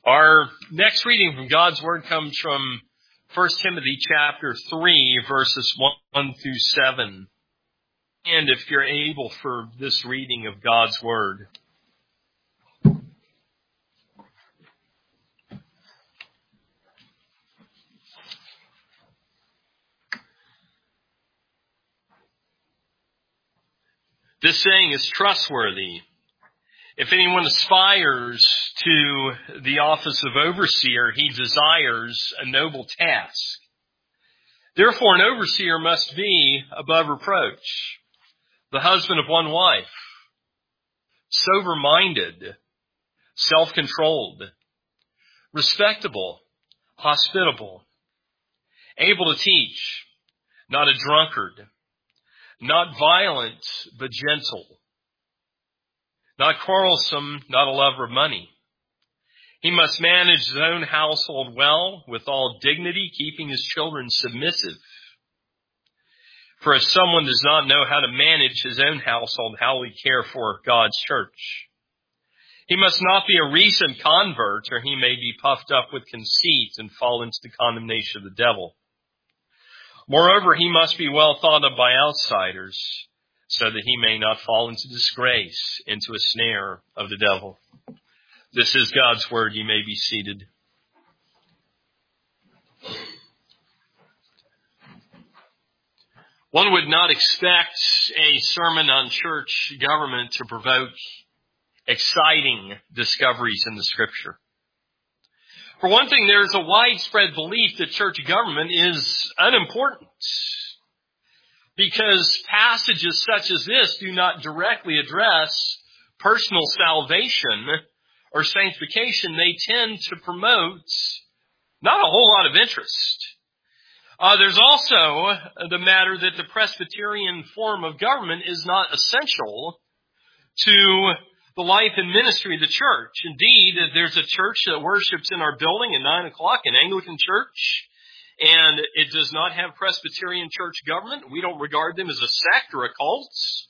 Our next reading from God's Word comes from 1 Timothy chapter 3, verses 1 through 7. And if you're able for this reading of God's Word. This saying is trustworthy. If anyone aspires to the office of overseer, he desires a noble task. Therefore, an overseer must be above reproach, the husband of one wife, sober-minded, self-controlled, respectable, hospitable, able to teach, not a drunkard, not violent, but gentle, not quarrelsome, not a lover of money. He must manage his own household well, with all dignity, keeping his children submissive. For if someone does not know how to manage his own household, how will he care for God's church? He must not be a recent convert, or he may be puffed up with conceit and fall into the condemnation of the devil. Moreover, he must be well thought of by outsiders, so that he may not fall into disgrace, into a snare of the devil. This is God's Word. You may be seated. One would not expect a sermon on church government to provoke exciting discoveries in the Scripture. For one thing, there is a widespread belief that church government is unimportant, because passages such as this do not directly address personal salvation or sanctification. They tend to promote not a whole lot of interest. There's also the matter that the Presbyterian form of government is not essential to the life and ministry of the church. Indeed, there's a church that worships in our building at 9 o'clock, an Anglican church, and it does not have Presbyterian church government. We don't regard them as a sect or a cult,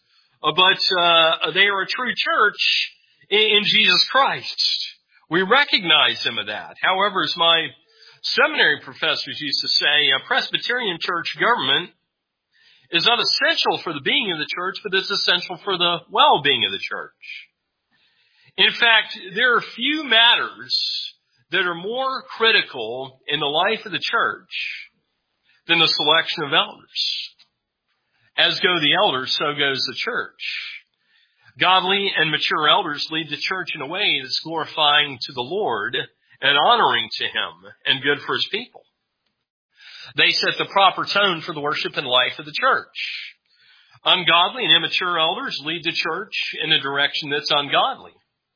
but they are a true church in Jesus Christ. We recognize them of that. However, as my seminary professors used to say, a Presbyterian church government is not essential for the being of the church, but it's essential for the well-being of the church. In fact, there are few matters that are more critical in the life of the church than the selection of elders. As go the elders, so goes the church. Godly and mature elders lead the church in a way that's glorifying to the Lord and honoring to Him and good for His people. They set the proper tone for the worship and life of the church. Ungodly and immature elders lead the church in a direction that's ungodly.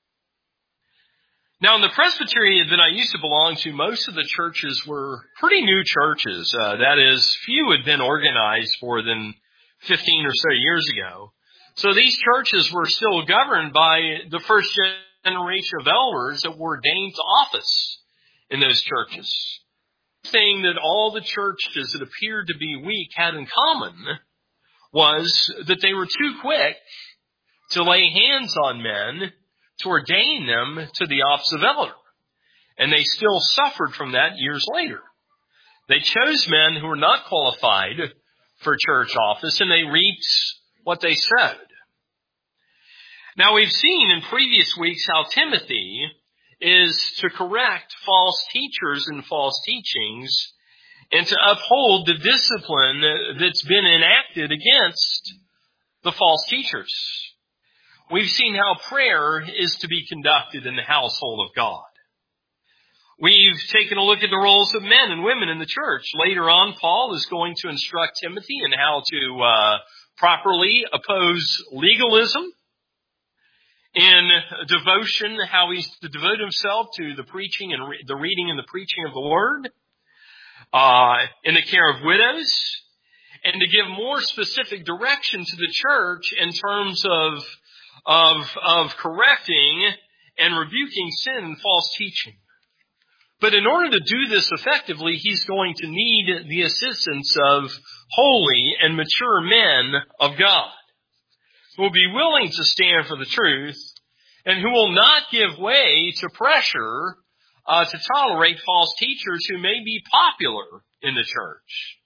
Now, in the Presbyterian that I used to belong to, most of the churches were pretty new churches. That is, few had been organized more than 15 or so years ago. So these churches were still governed by the first generation of elders that were ordained to office in those churches. The thing that all the churches that appeared to be weak had in common was that they were too quick to lay hands on men to ordain them to the office of elder. And they still suffered from that years later. They chose men who were not qualified for church office, and they reaped what they sowed. Now, we've seen in previous weeks how Timothy is to correct false teachers and false teachings and to uphold the discipline that's been enacted against the false teachers. We've seen how prayer is to be conducted in the household of God. We've taken a look at the roles of men and women in the church. Later on, Paul is going to instruct Timothy in how to properly oppose legalism. In devotion, how he's to devote himself to the preaching and the reading and the preaching of the Word. In the care of widows. And to give more specific direction to the church in terms of correcting and rebuking sin and false teaching. But in order to do this effectively, he's going to need the assistance of holy and mature men of God, who will be willing to stand for the truth and who will not give way to pressure to tolerate false teachers who may be popular in the church.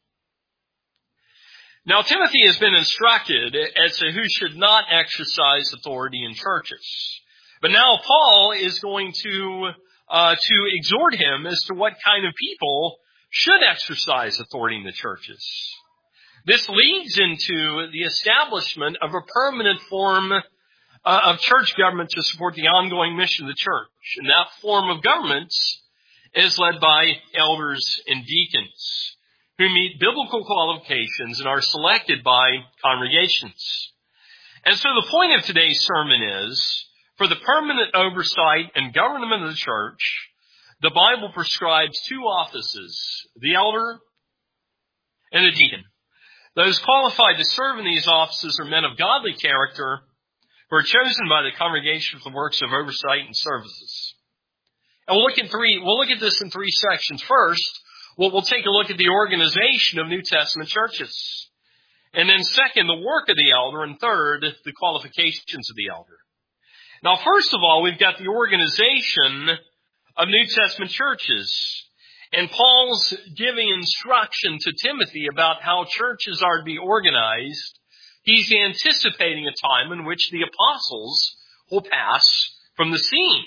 Now, Timothy has been instructed as to who should not exercise authority in churches. But now Paul is going to exhort him as to what kind of people should exercise authority in the churches. This leads into the establishment of a permanent form of church government to support the ongoing mission of the church. And that form of government is led by elders and deacons, who meet biblical qualifications and are selected by congregations. And so the point of today's sermon is, for the permanent oversight and government of the church, the Bible prescribes two offices, the elder and the deacon. Those qualified to serve in these offices are men of godly character who are chosen by the congregation for the works of oversight and services. And we'll look at this in three sections. First, we'll take a look at the organization of New Testament churches. And then second, the work of the elder. And third, the qualifications of the elder. Now, first of all, we've got the organization of New Testament churches. And Paul's giving instruction to Timothy about how churches are to be organized. He's anticipating a time in which the apostles will pass from the scene.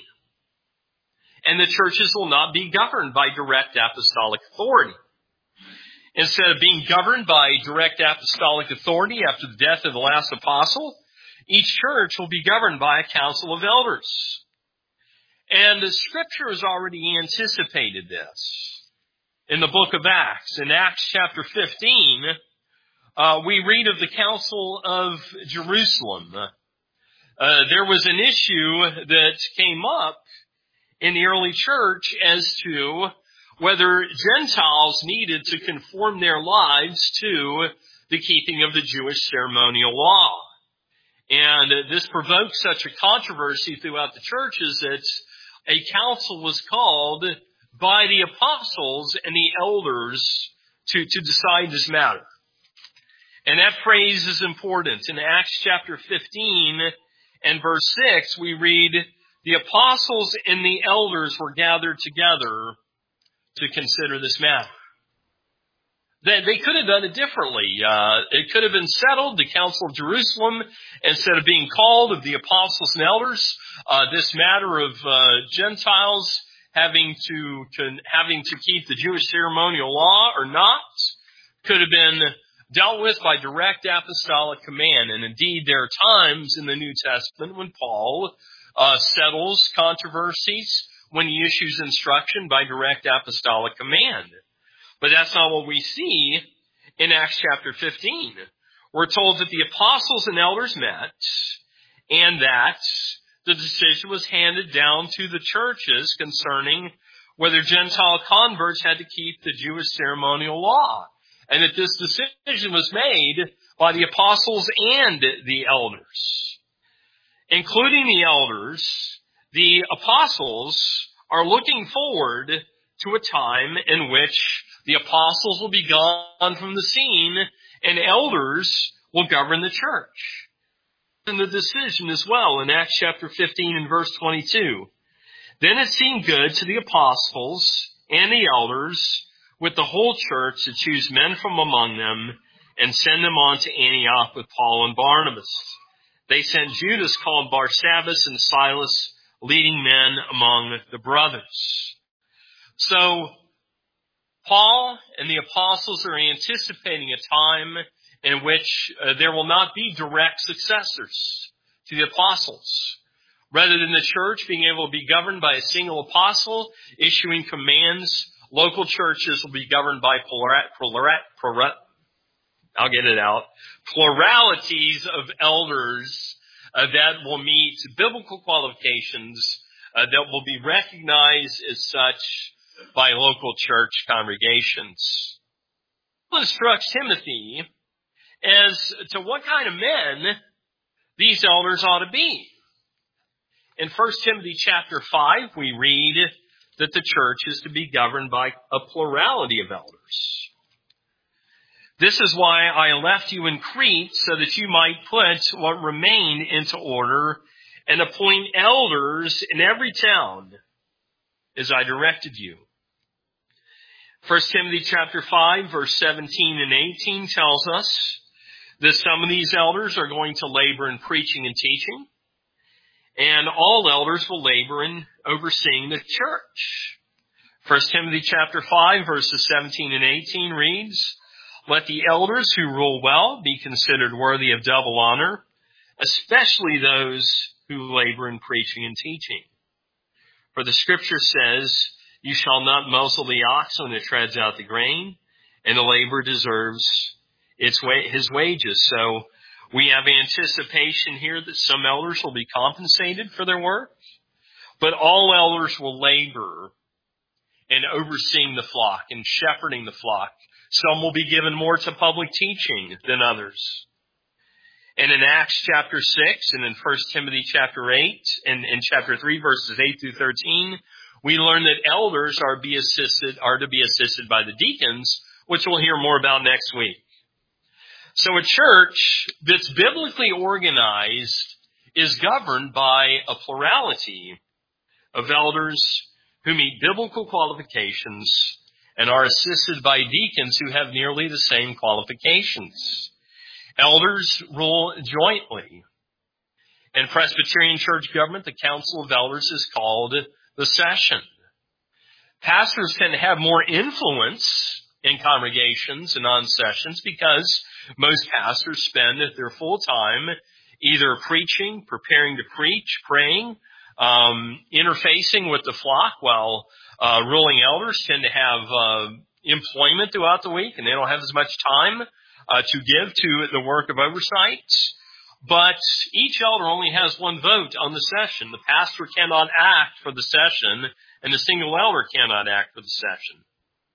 And the churches will not be governed by direct apostolic authority. Instead of being governed by direct apostolic authority after the death of the last apostle, each church will be governed by a council of elders. And the Scripture has already anticipated this. In the book of Acts, in Acts chapter 15, we read of the Council of Jerusalem. There was an issue that came up in the early church as to whether Gentiles needed to conform their lives to the keeping of the Jewish ceremonial law. And this provoked such a controversy throughout the churches that a council was called by the apostles and the elders to decide this matter. And that phrase is important. In Acts chapter 15 and verse 6, we read, "The apostles and the elders were gathered together to consider this matter." They could have done it differently. It could have been settled, the Council of Jerusalem, instead of being called of the apostles and elders, this matter of Gentiles having to keep the Jewish ceremonial law or not, could have been dealt with by direct apostolic command. And indeed, there are times in the New Testament when Paul settles controversies, when he issues instruction by direct apostolic command. But that's not what we see in Acts chapter 15. We're told that the apostles and elders met, and that the decision was handed down to the churches concerning whether Gentile converts had to keep the Jewish ceremonial law. And that this decision was made by the apostles and the elders. Including the elders, the apostles are looking forward to a time in which the apostles will be gone from the scene and elders will govern the church. And the decision as well in Acts chapter 15 and verse 22. "Then it seemed good to the apostles and the elders with the whole church to choose men from among them and send them on to Antioch with Paul and Barnabas. They sent Judas called Barsabbas and Silas, leading men among the brothers." So, Paul and the apostles are anticipating a time in which there will not be direct successors to the apostles. Rather than the church being able to be governed by a single apostle issuing commands, local churches will be governed by pluralities of elders that will meet biblical qualifications that will be recognized as such by local church congregations. Paul instructs Timothy as to what kind of men these elders ought to be. In 1 Timothy chapter 5, we read that the church is to be governed by a plurality of elders. "This is why I left you in Crete, so that you might put what remained into order and appoint elders in every town. as I directed you. 1 Timothy chapter 5, verse 17 and 18 tells us that some of these elders are going to labor in preaching and teaching, and all elders will labor in overseeing the church. 1 Timothy chapter 5, verses 17 and 18 reads, "Let the elders who rule well be considered worthy of double honor, especially those who labor in preaching and teaching. For the scripture says, 'You shall not muzzle the ox when it treads out the grain,' and the laborer deserves his wages." So we have anticipation here that some elders will be compensated for their work, but all elders will labor in overseeing the flock and shepherding the flock. Some will be given more to public teaching than others. And in Acts chapter 6 and in 1 Timothy chapter 8 and in chapter 3 verses 8 through 13, we learn that elders are to be assisted by the deacons, which we'll hear more about next week. So a church that's biblically organized is governed by a plurality of elders who meet biblical qualifications and are assisted by deacons who have nearly the same qualifications. Elders rule jointly. In Presbyterian church government, the Council of Elders is called the session. Pastors tend to have more influence in congregations and on sessions because most pastors spend their full time either preaching, preparing to preach, praying, interfacing with the flock, while ruling elders tend to have employment throughout the week, and they don't have as much time to give to the work of oversight. But each elder only has one vote on the session. The pastor cannot act for the session, and the single elder cannot act for the session.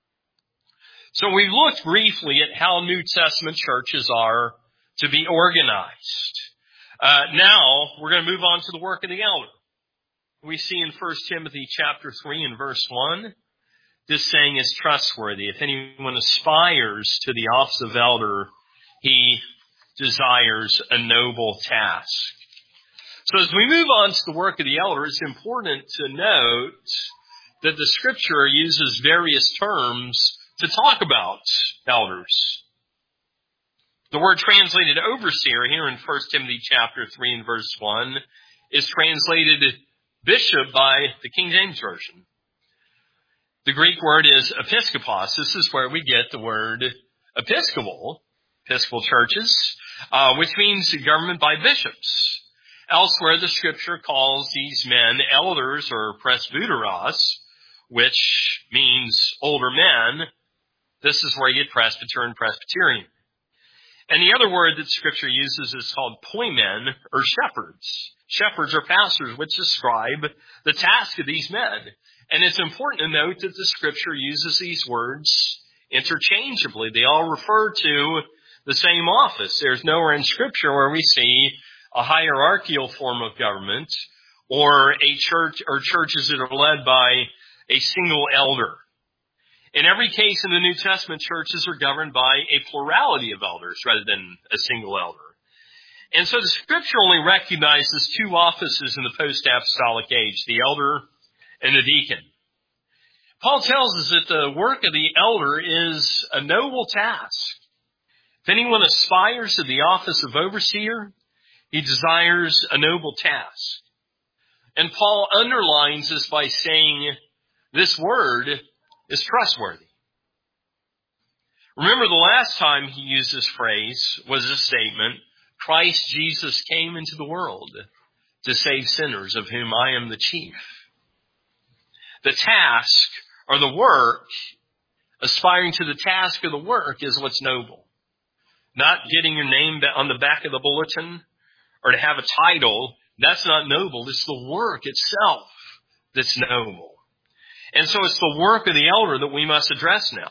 So we looked briefly at how New Testament churches are to be organized. Now we're going to move on to the work of the elder. We see in 1 Timothy chapter 3 and verse 1, this saying is trustworthy. If anyone aspires to the office of elder, he desires a noble task. So as we move on to the work of the elder, it's important to note that the scripture uses various terms to talk about elders. The word translated overseer here in 1 Timothy chapter 3 and verse 1 is translated bishop by the King James Version. The Greek word is episkopos. This is where we get the word episcopal churches, which means government by bishops. Elsewhere, the scripture calls these men elders or presbyteros, which means older men. This is where you get presbyter and presbyterian. And the other word that scripture uses is called poimen or shepherds. Shepherds are pastors which describe the task of these men. And it's important to note that the scripture uses these words interchangeably. They all refer to the same office. There's nowhere in scripture where we see a hierarchical form of government or a church or churches that are led by a single elder. In every case in the New Testament, churches are governed by a plurality of elders rather than a single elder. And so the scripture only recognizes two offices in the post-apostolic age, the elder and the deacon. Paul tells us that the work of the elder is a noble task. If anyone aspires to the office of overseer, he desires a noble task. And Paul underlines this by saying this word is trustworthy. Remember, the last time he used this phrase was a statement, Christ Jesus came into the world to save sinners, of whom I am the chief. The task or the work, aspiring to the task of the work is what's noble. Not getting your name on the back of the bulletin or to have a title, that's not noble. It's the work itself that's noble. And so it's the work of the elder that we must address now.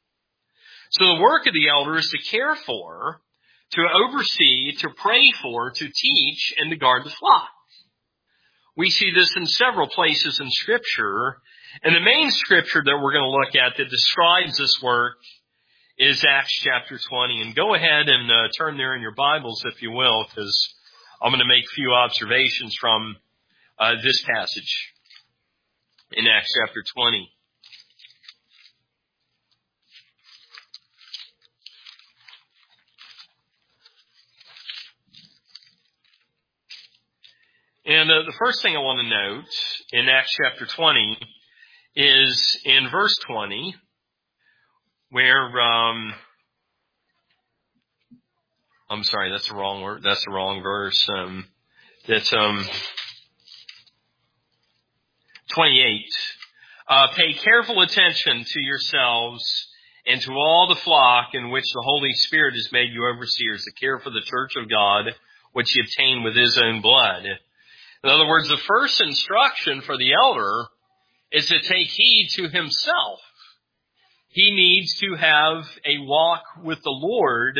So the work of the elder is to care for, to oversee, to pray for, to teach, and to guard the flock. We see this in several places in Scripture. And the main Scripture that we're going to look at that describes this work is Acts chapter 20. And go ahead and turn there in your Bibles, if you will, because I'm going to make a few observations from this passage. in Acts chapter 20. And the first thing I want to note in Acts chapter 20 is in verse 20, where, I'm sorry, that's the wrong word. That's the wrong verse. That's 28. Pay careful attention to yourselves and to all the flock in which the Holy Spirit has made you overseers to care for the church of God, which he obtained with his own blood. In other words, the first instruction for the elder is to take heed to himself. He needs to have a walk with the Lord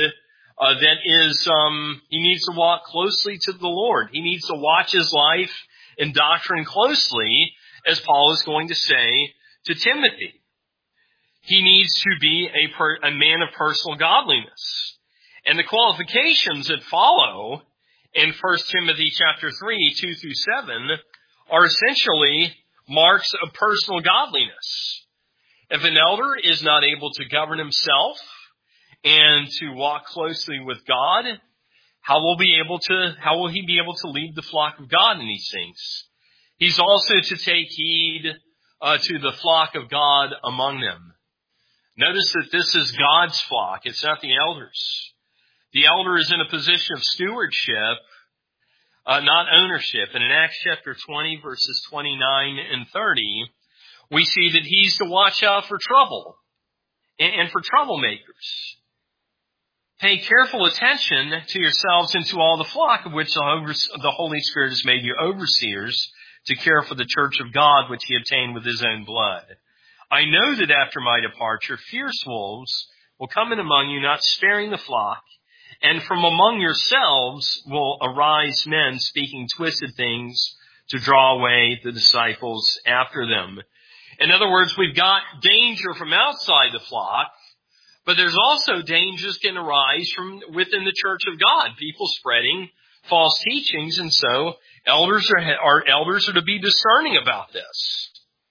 he needs to walk closely to the Lord. He needs to watch his life and doctrine closely, as Paul is going to say to Timothy. He needs to be a man of personal godliness. And the qualifications that follow in 1 Timothy chapter 3, 2 through 7, are essentially marks of personal godliness. If an elder is not able to govern himself and to walk closely with God, how will he be able to lead the flock of God in these things? He's also to take heed to the flock of God among them. Notice that this is God's flock. It's not the elders. The elder is in a position of stewardship, not ownership. And in Acts chapter 20, verses 29 and 30, we see that he's to watch out for trouble and for troublemakers. Pay careful attention to yourselves and to all the flock of which the Holy Spirit has made you overseers to care for the church of God, which he obtained with his own blood. I know that after my departure, fierce wolves will come in among you, not sparing the flock, and from among yourselves will arise men speaking twisted things to draw away the disciples after them. In other words, we've got danger from outside the flock, but there's also dangers can arise from within the church of God, people spreading false teachings, and so elders are to be discerning about this.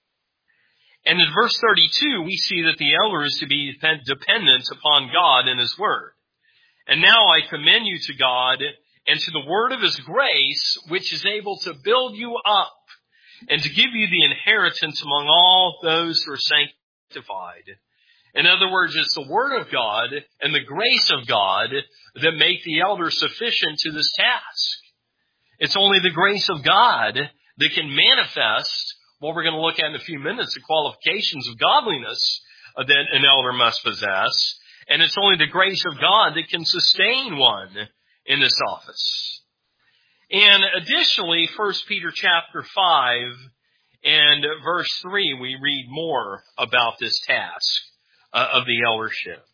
And in verse 32, we see that the elder is to be dependent upon God and his word. And now I commend you to God and to the word of his grace, which is able to build you up and to give you the inheritance among all those who are sanctified. In other words, it's the word of God and the grace of God that make the elder sufficient to this task. It's only the grace of God that can manifest what we're going to look at in a few minutes, the qualifications of godliness that an elder must possess. And it's only the grace of God that can sustain one in this office. And additionally, 1 Peter chapter 5 and verse 3, we read more about this task of the eldership.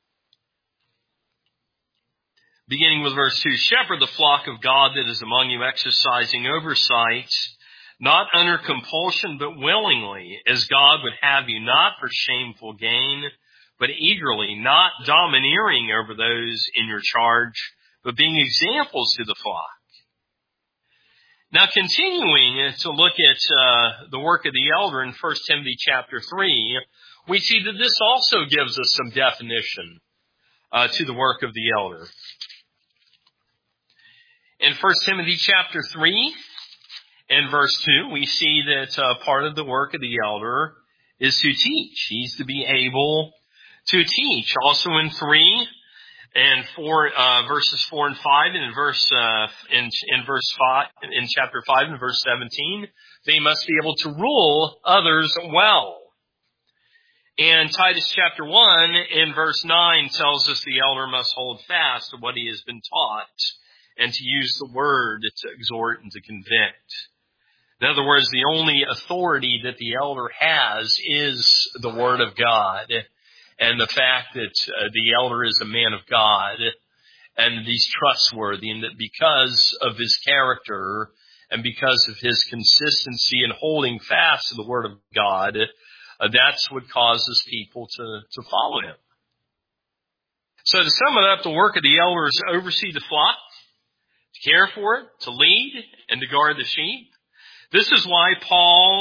Beginning with verse 2, shepherd the flock of God that is among you, exercising oversight, not under compulsion, but willingly, as God would have you, not for shameful gain, but eagerly, not domineering over those in your charge, but being examples to the flock. Now, continuing to look at the work of the elder in 1 Timothy chapter 3, we see that this also gives us some definition to the work of the elder. In 1 Timothy chapter 3 and verse 2, we see that part of the work of the elder is to teach. He's to be able to teach. Also in 3 and 4, verses 4 and 5, and in chapter 5 and verse 17, they must be able to rule others well. And Titus chapter 1 in verse 9 tells us the elder must hold fast to what he has been taught and to use the word to exhort and to convict. In other words, the only authority that the elder has is the word of God, and the fact that the elder is a man of God and he's trustworthy, and that because of his character and because of his consistency in holding fast to the word of God, that's what causes people to follow him. So to sum it up, the work of the elder is to oversee the flock, to care for it, to lead, and to guard the sheep. This is why Paul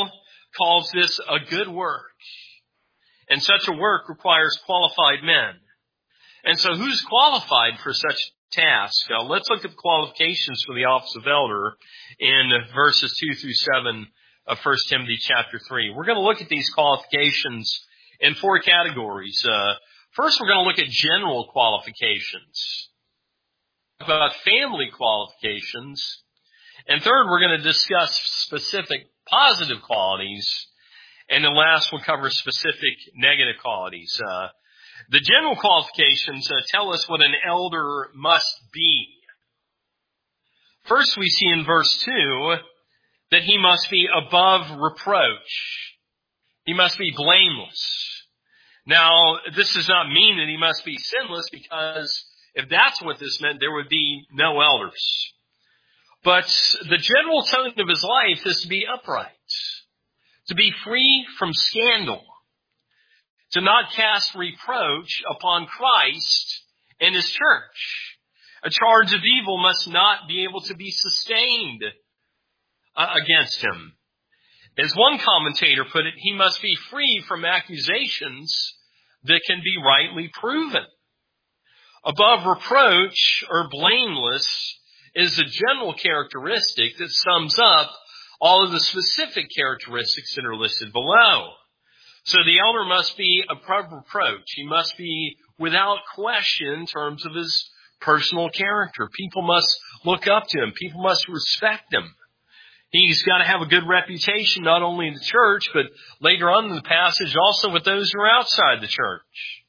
calls this a good work. And such a work requires qualified men. And so who's qualified for such task? Let's look at the qualifications for the office of elder in verses 2 through 7 of 1 Timothy chapter 3. We're going to look at these qualifications in four categories. First, we're going to look at general qualifications, about family qualifications. And third, we're going to discuss specific positive qualities. And then last, we'll cover specific negative qualities. The general qualifications tell us what an elder must be. First, we see in verse 2 that he must be above reproach. He must be blameless. Now, this does not mean that he must be sinless, because if that's what this meant, there would be no elders. But the general tone of his life is to be upright, to be free from scandal, to not cast reproach upon Christ and his church. A charge of evil must not be able to be sustained against him. As one commentator put it, he must be free from accusations that can be rightly proven. Above reproach or blameless is a general characteristic that sums up all of the specific characteristics that are listed below. So the elder must be above reproach. He must be without question in terms of his personal character. People must look up to him. People must respect him. He's got to have a good reputation, not only in the church, but later on in the passage, also with those who are outside the church.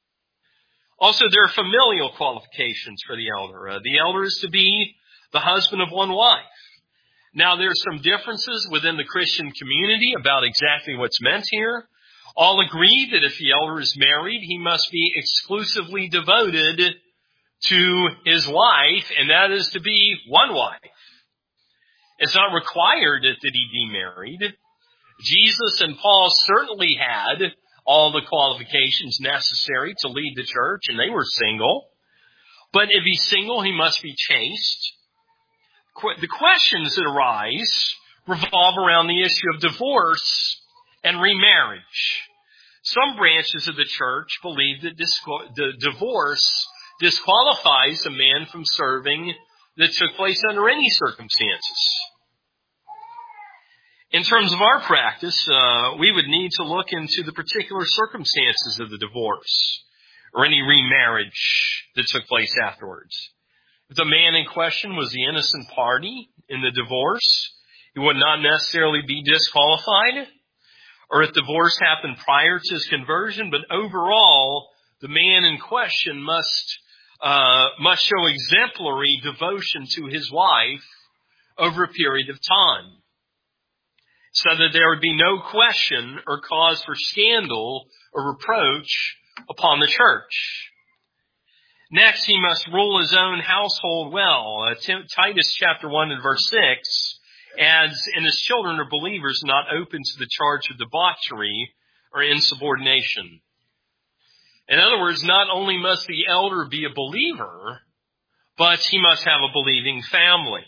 Also, there are familial qualifications for the elder. The elder is to be the husband of one wife. Now, there's some differences within the Christian community about exactly what's meant here. All agree that if the elder is married, he must be exclusively devoted to his wife, and that is to be one wife. It's not required that he be married. Jesus and Paul certainly had all the qualifications necessary to lead the church, and they were single. But if he's single, he must be chaste. The questions that arise revolve around the issue of divorce and remarriage. Some branches of the church believe that the divorce disqualifies a man from serving that took place under any circumstances. In terms of our practice, we would need to look into the particular circumstances of the divorce or any remarriage that took place afterwards. If the man in question was the innocent party in the divorce, he would not necessarily be disqualified. Or if divorce happened prior to his conversion, but overall, the man in question must show exemplary devotion to his wife over a period of time, so that there would be no question or cause for scandal or reproach upon the church. Next, he must rule his own household well. Titus chapter 1 and verse 6 adds, and his children are believers, not open to the charge of debauchery or insubordination. In other words, not only must the elder be a believer, but he must have a believing family.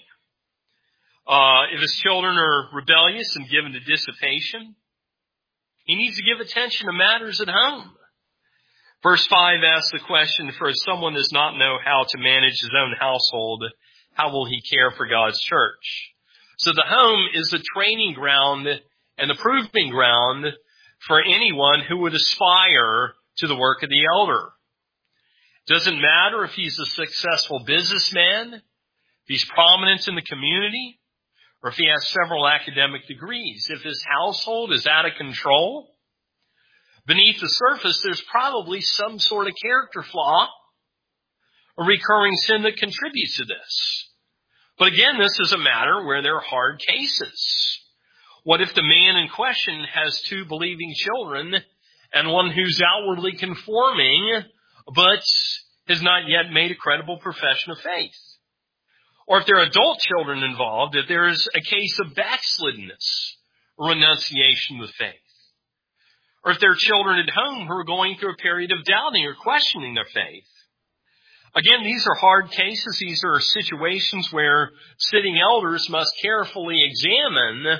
If his children are rebellious and given to dissipation, he needs to give attention to matters at home. Verse 5 asks the question, for if someone does not know how to manage his own household, how will he care for God's church? So the home is the training ground and the proving ground for anyone who would aspire to the work of the elder. It doesn't matter if he's a successful businessman, if he's prominent in the community, or if he has several academic degrees. If his household is out of control, beneath the surface, there's probably some sort of character flaw or recurring sin that contributes to this. But again, this is a matter where there are hard cases. What if the man in question has two believing children and one who's outwardly conforming but has not yet made a credible profession of faith? Or if there are adult children involved, if there is a case of backsliddenness or renunciation of faith. Or if there are children at home who are going through a period of doubting or questioning their faith. Again, these are hard cases. These are situations where sitting elders must carefully examine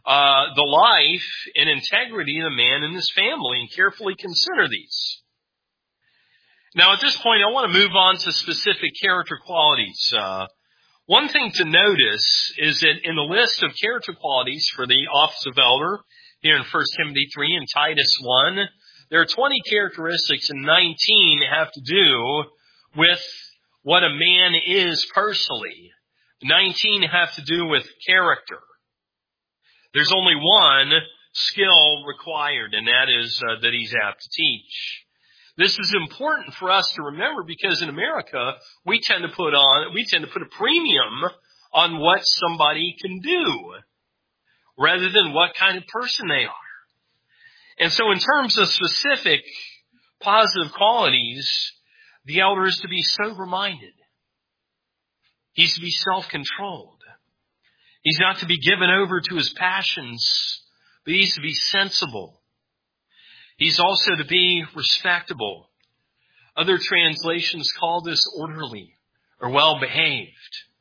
the life and integrity of the man and his family and carefully consider these. Now, at this point, I want to move on to specific character qualities. One thing to notice is that in the list of character qualities for the office of elder here in 1 Timothy 3 and Titus 1, there are 20 characteristics and 19 have to do with what a man is personally. 19 have to do with character. There's only one skill required, and that is that he's apt to teach. This is important for us to remember because in America, we tend to put a premium on what somebody can do rather than what kind of person they are. And so in terms of specific positive qualities, the elder is to be sober-minded. He's to be self-controlled. He's not to be given over to his passions, but he's to be sensible. He's also to be respectable. Other translations call this orderly or well-behaved.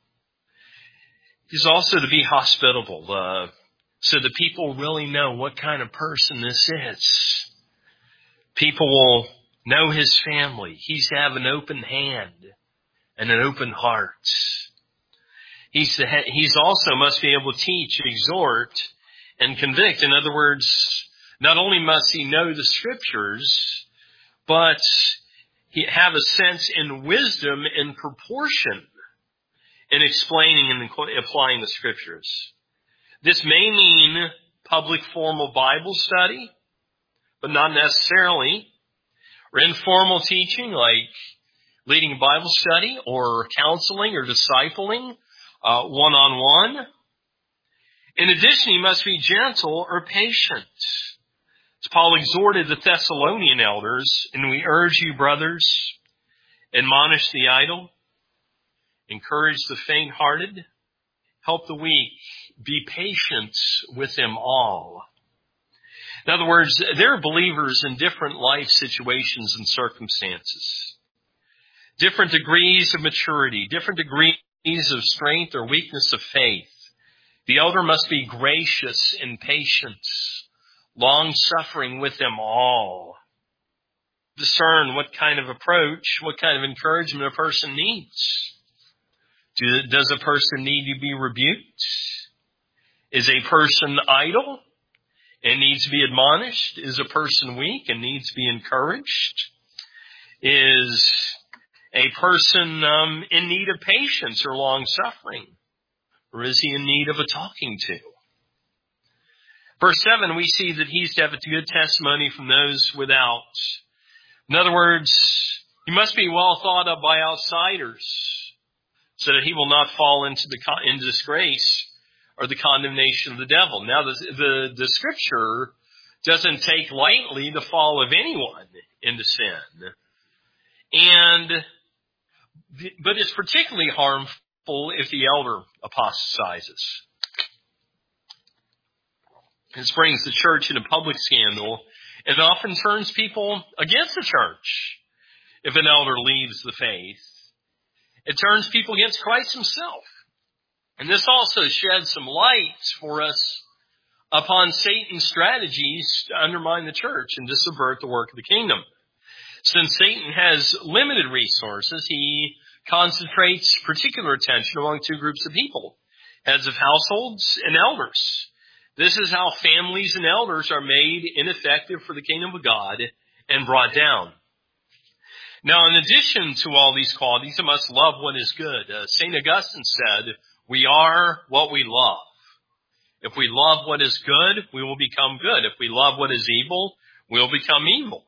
He's also to be hospitable, so that people really know what kind of person this is. People will know his family. He's to have an open hand and an open heart. He's also must be able to teach, exhort, and convict. In other words, not only must he know the Scriptures, but he have a sense in wisdom and proportion in explaining and applying the Scriptures. This may mean public formal Bible study, but not necessarily. Or informal teaching like leading a Bible study or counseling or discipling one-on-one. In addition, he must be gentle or patient. As Paul exhorted the Thessalonian elders, and we urge you, brothers, admonish the idle, encourage the faint-hearted, help the weak, be patient with them all. In other words, there are believers in different life situations and circumstances, different degrees of maturity, different degrees of strength or weakness of faith. The elder must be gracious and patient, long-suffering with them all. Discern what kind of approach, what kind of encouragement a person needs. Does a person need to be rebuked? Is a person idle and needs to be admonished? Is a person weak and needs to be encouraged? Is a person in need of patience or long-suffering? Or is he in need of a talking to? Verse 7, we see that he's to have a good testimony from those without. In other words, he must be well thought of by outsiders so that he will not fall into disgrace or the condemnation of the devil. Now, the Scripture doesn't take lightly the fall of anyone into sin. But it's particularly harmful if the elder apostatizes. This brings the church into public scandal and often turns people against the church if an elder leaves the faith. It turns people against Christ himself. And this also sheds some light for us upon Satan's strategies to undermine the church and to subvert the work of the kingdom. Since Satan has limited resources, he concentrates particular attention among two groups of people, heads of households and elders. This is how families and elders are made ineffective for the kingdom of God and brought down. Now, in addition to all these qualities, I must love what is good. St. Augustine said, we are what we love. If we love what is good, we will become good. If we love what is evil, we will become evil.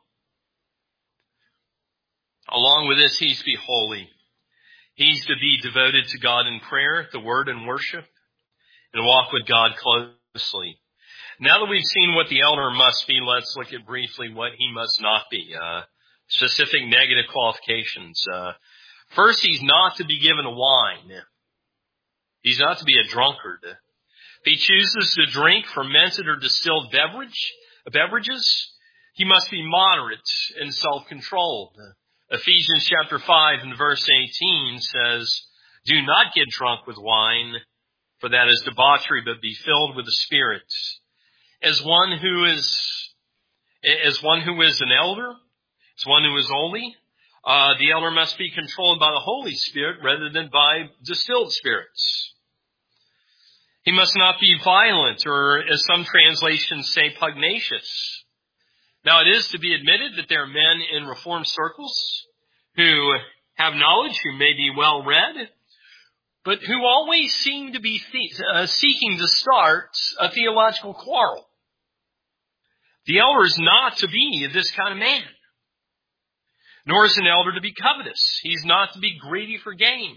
Along with this, he's to be holy. He's to be devoted to God in prayer, the word, and worship, and walk with God closely. Now that we've seen what the elder must be, let's look at briefly what he must not be. Specific negative qualifications. First, he's not to be given wine. He's not to be a drunkard. If he chooses to drink fermented or distilled beverages, he must be moderate and self-controlled. Ephesians chapter 5 and verse 18 says, do not get drunk with wine, for that is debauchery, but be filled with the Spirit. As one who is an elder, as one who is holy, the elder must be controlled by the Holy Spirit rather than by distilled spirits. He must not be violent, or as some translations say, pugnacious. Now, it is to be admitted that there are men in Reformed circles who have knowledge, who may be well read, but who always seem to be seeking to start a theological quarrel. The elder is not to be this kind of man, nor is an elder to be covetous. He's not to be greedy for gain.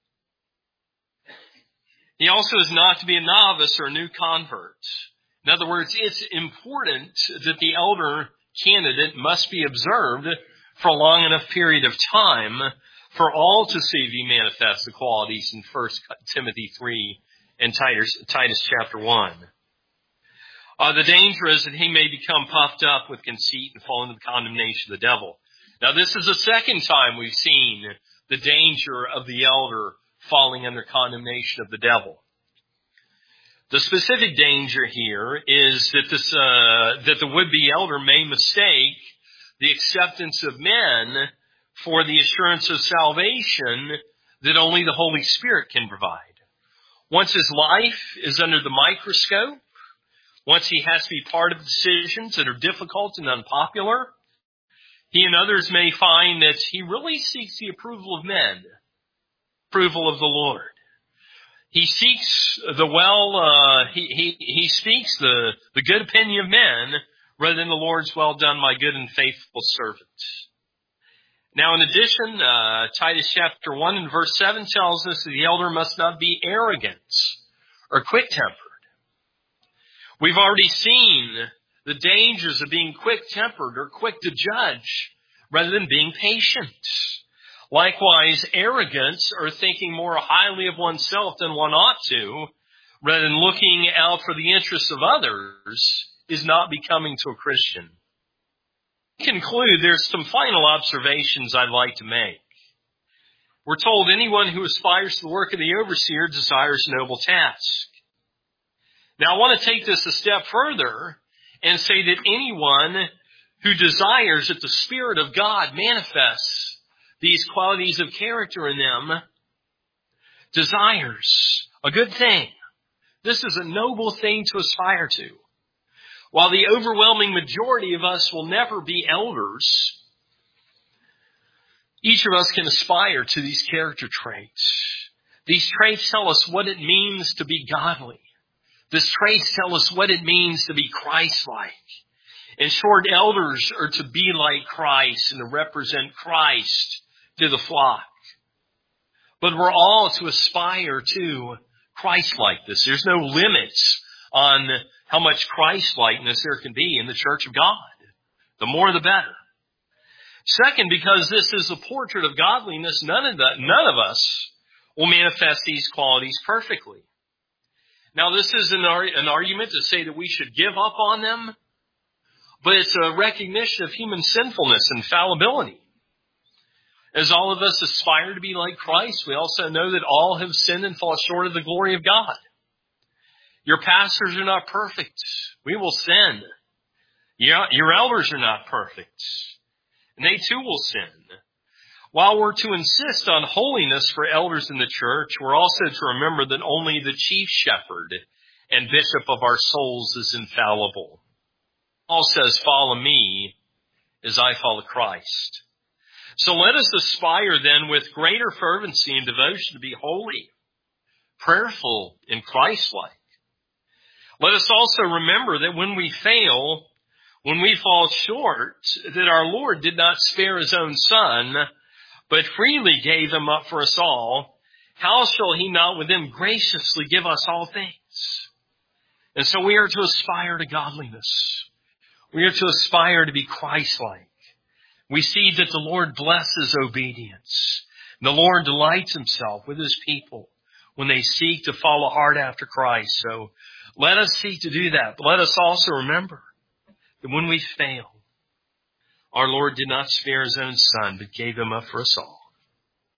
He also is not to be a novice or a new convert. In other words, it's important that the elder candidate must be observed for a long enough period of time for all to see thee manifest the qualities in 1 Timothy 3 and Titus chapter 1. The danger is that he may become puffed up with conceit and fall into the condemnation of the devil. Now, this is the second time we've seen the danger of the elder falling under condemnation of the devil. The specific danger here is that the would-be elder may mistake the acceptance of men for the assurance of salvation that only the Holy Spirit can provide. Once his life is under the microscope, once he has to be part of decisions that are difficult and unpopular, he and others may find that he really seeks the approval of men, approval of the Lord. He seeks he speaks the good opinion of men rather than the Lord's well done, my good and faithful servant. Now, in addition, Titus chapter 1 and verse 7 tells us that the elder must not be arrogant or quick-tempered. We've already seen the dangers of being quick-tempered or quick to judge rather than being patient. Likewise, arrogance or thinking more highly of oneself than one ought to, rather than looking out for the interests of others, is not becoming to a Christian. To conclude, there's some final observations I'd like to make. We're told anyone who aspires to the work of the overseer desires a noble task. Now, I want to take this a step further and say that anyone who desires that the Spirit of God manifests these qualities of character in them desires a good thing. This is a noble thing to aspire to. While the overwhelming majority of us will never be elders, each of us can aspire to these character traits. These traits tell us what it means to be godly. These traits tell us what it means to be Christ-like. In short, elders are to be like Christ and to represent Christ to the flock. But we're all to aspire to Christ-likeness. There's no limits on how much Christ-likeness there can be in the church of God. The more the better. Second, because this is a portrait of godliness, none of us will manifest these qualities perfectly. Now, this is an argument to say that we should give up on them, but it's a recognition of human sinfulness and fallibility. As all of us aspire to be like Christ, we also know that all have sinned and fall short of the glory of God. Your pastors are not perfect. We will sin. Your elders are not perfect. And they too will sin. While we're to insist on holiness for elders in the church, we're also to remember that only the chief shepherd and bishop of our souls is infallible. Paul says, follow me as I follow Christ. So let us aspire then with greater fervency and devotion to be holy, prayerful, and Christ-like. Let us also remember that when we fail, when we fall short, that our Lord did not spare his own Son, but freely gave him up for us all. How shall he not with him graciously give us all things? And so we are to aspire to godliness. We are to aspire to be Christ-like. We see that the Lord blesses obedience. The Lord delights himself with his people when they seek to follow hard after Christ. So let us seek to do that. But let us also remember that when we fail, our Lord did not spare his own Son, but gave him up for us all.